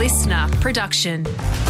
listener production.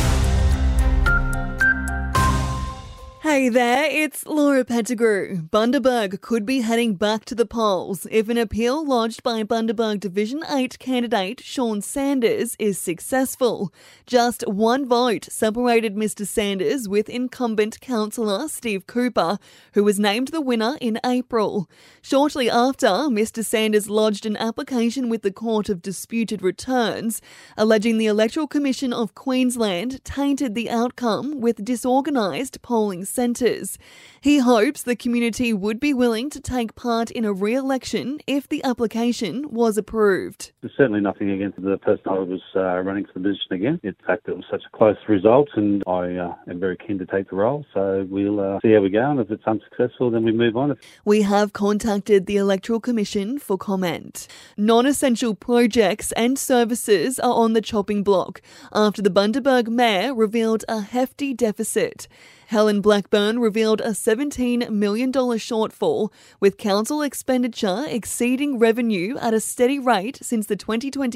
Hey there, it's Laura Pettigrew. Bundaberg could be heading back to the polls if an appeal lodged by Bundaberg Division 8 candidate Sean Sanders is successful. Just one vote separated Mr Sanders with incumbent councillor Steve Cooper, who was named the winner in April. Shortly after, Mr Sanders lodged an application with the Court of Disputed Returns, alleging the Electoral Commission of Queensland tainted the outcome with disorganised polling centres. He hopes the community would be willing to take part in a re-election if the application was approved. There's certainly nothing against the person who was running for the position again. In fact, it was such a close result, and I am very keen to take the role. So we'll see how we go, and if it's unsuccessful, then we move on. We have contacted the Electoral Commission for comment. Non-essential projects and services are on the chopping block after the Bundaberg Mayor revealed a hefty deficit. Helen Blackburn revealed a $17 million shortfall, with council expenditure exceeding revenue at a steady rate since the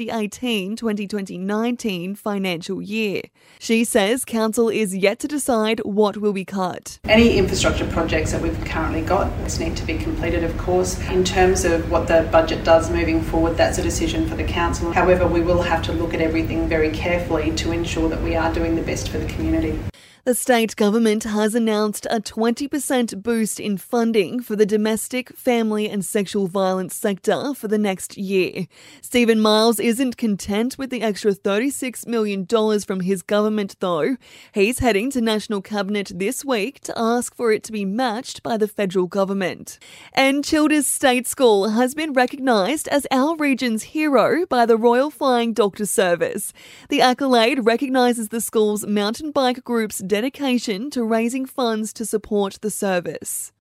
2020-2019 financial year. She says council is yet to decide what will be cut. Any infrastructure projects that we've currently got need to be completed, of course. In terms of what the budget does moving forward, that's a decision for the council. However, we will have to look at everything very carefully to ensure that we are doing the best for the community. The state government has announced a 20% boost in funding for the domestic, family and sexual violence sector for the next year. Stephen Miles isn't content with the extra $36 million from his government though. He's heading to National Cabinet this week to ask for it to be matched by the federal government. And Childers State School has been recognised as our region's hero by the Royal Flying Doctor Service. The accolade recognises the school's mountain bike group's dedication to raising funds to support the service.